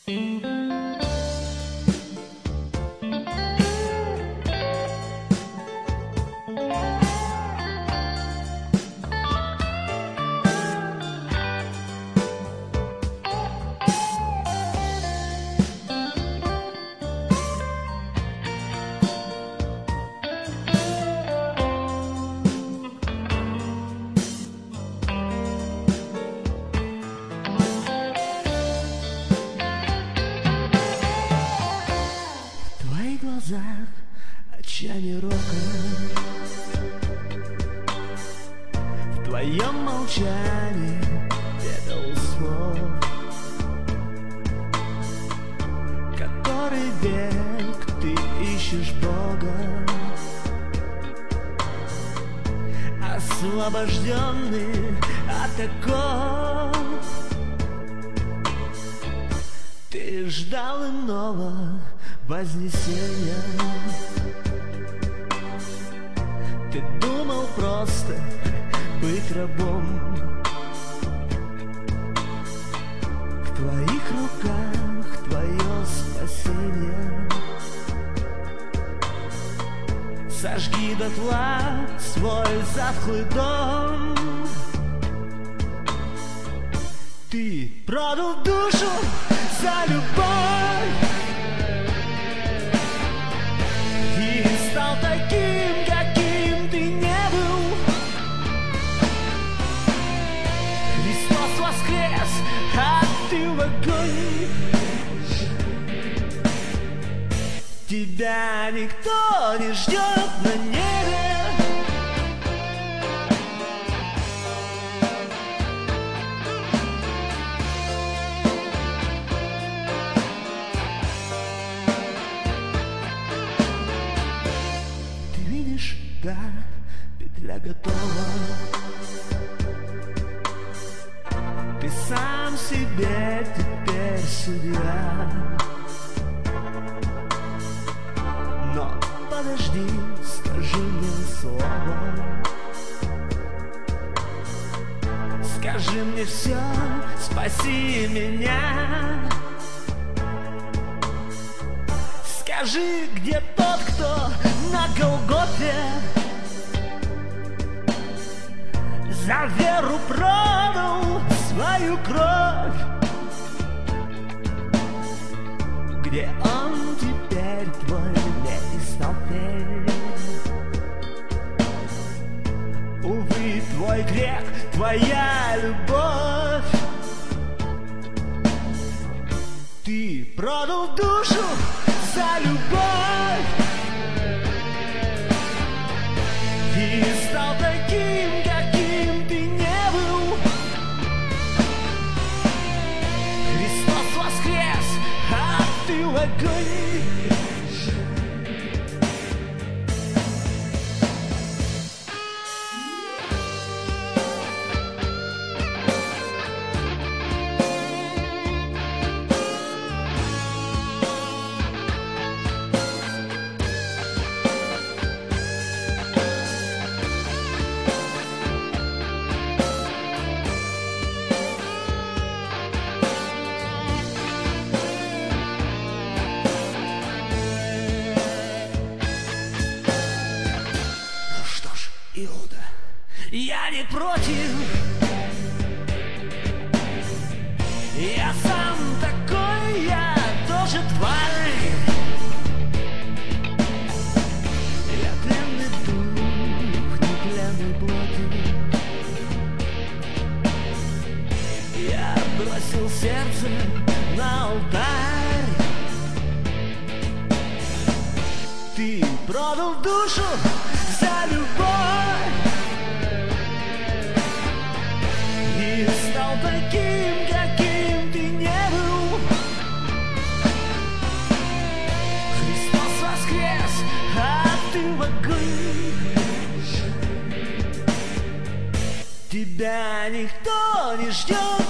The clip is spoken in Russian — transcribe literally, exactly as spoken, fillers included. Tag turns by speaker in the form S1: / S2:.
S1: Отчаяние рока, в твоем молчании петал слов, который век ты ищешь Бога, освобожденный от оков. Ты ждал иного вознесения. Ты думал просто быть рабом. В твоих руках твое спасение. Сожги дотла свой затхлый дом. Ты продал душу за любовь и стал таким, каким ты не был. Христос воскрес, а ты в огонь. Тебя никто не ждет на небе. Да, петля готова. Ты сам себе теперь судья. Но подожди, скажи мне слово. Скажи мне все, спаси меня. Скажи, где тот, кто на Голгофе за веру продал свою кровь? Где он теперь, твой весь алтарь? Увы, твой грех, твоя любовь. Ты продал душу за любовь и стал таким, каким ты не был. Христос воскрес, а ты в огонь. Иуда, я не против. Я сам такой, я тоже тварь. Я пленный дух, не пленный плоти. Я бросил сердце на алтарь. Ты продал душу за любовь и стал таким, каким ты не был. Христос воскрес, а ты в огонь. Тебя никто не ждет.